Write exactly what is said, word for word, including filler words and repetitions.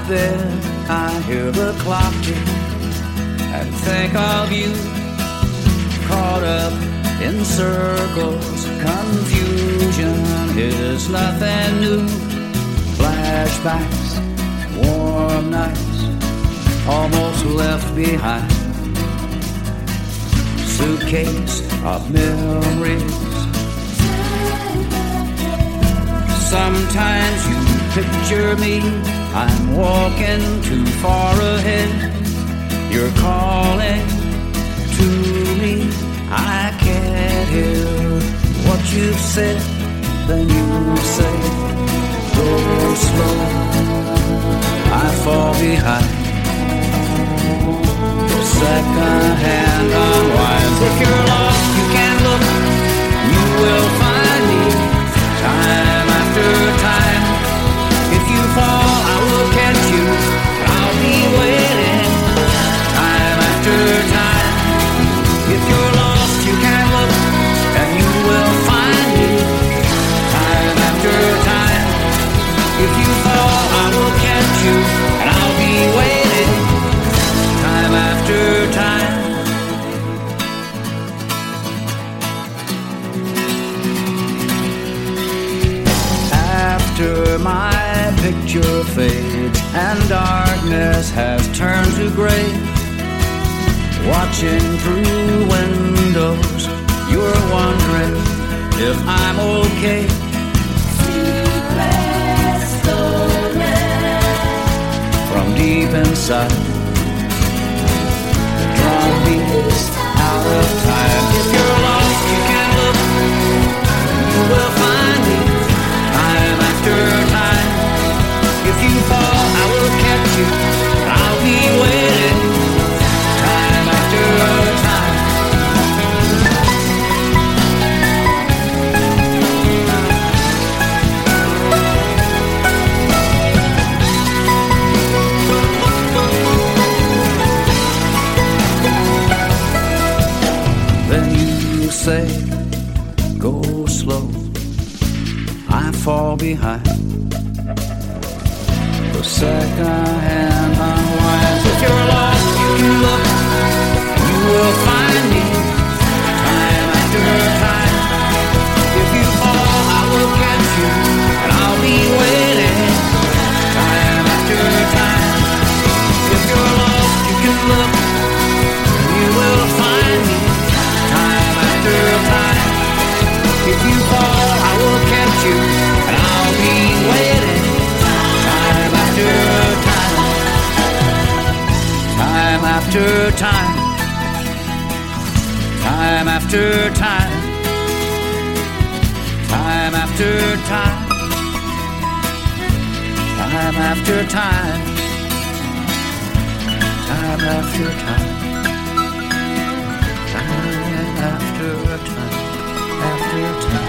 bed, I hear the clock tick and think of you, caught up in circles. Confusion is nothing new. Flashbacks, warm nights, almost left behind. Suitcase of memories. Sometimes you picture me, I'm walking too far ahead. You're calling to me, I can't hear what you've said. Then you say, go slow, I fall behind. Second hand unwinds. If you're lost, you can look, you will find me. Time after time. If you fall, I will catch you. I'll be waiting. Time after time. If you're lost, you can look, and you will find me. Time after time. If you fall, I will catch you, and I'll be waiting. Time after time. After my picture fades and darkness has turned to gray, watching through windows, you're wondering if I'm okay. Sleepless, stolen from deep inside. Drum beats out of time. If you're lost, you can look, you will find me. Time after time. If you fall, I will catch you. I'll be waiting. Time after time. Then you say, go slow, I fall behind. The second hand unwinds. If you're lost, you can look, you will find me. Time after time. If you fall, I will catch you, and I'll be waiting. Time after time. If you're lost, you can look, you will find me. Time after time. If you fall, I will catch you, and I'll be waiting. Time after time. Time after time. Time after time. Time after time. Time after time. Time after time. Time after time. After time.